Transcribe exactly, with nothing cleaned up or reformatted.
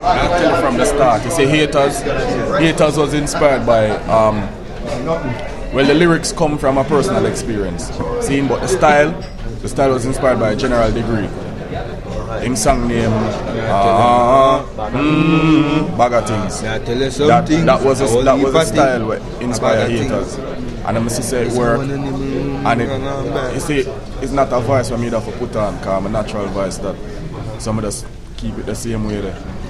I tell you from the start. You say Haters. Haters was inspired by um, well, the lyrics come from a personal experience. See, but the style, the style was inspired by General Degree. Him song name, uh, mm, Bag of Things. That, that was a, that was a style that inspired Haters. And I'm see say it work. And it, you see, it's not a voice for me that I put on, because I'm a natural voice that some of us keep it the same way there.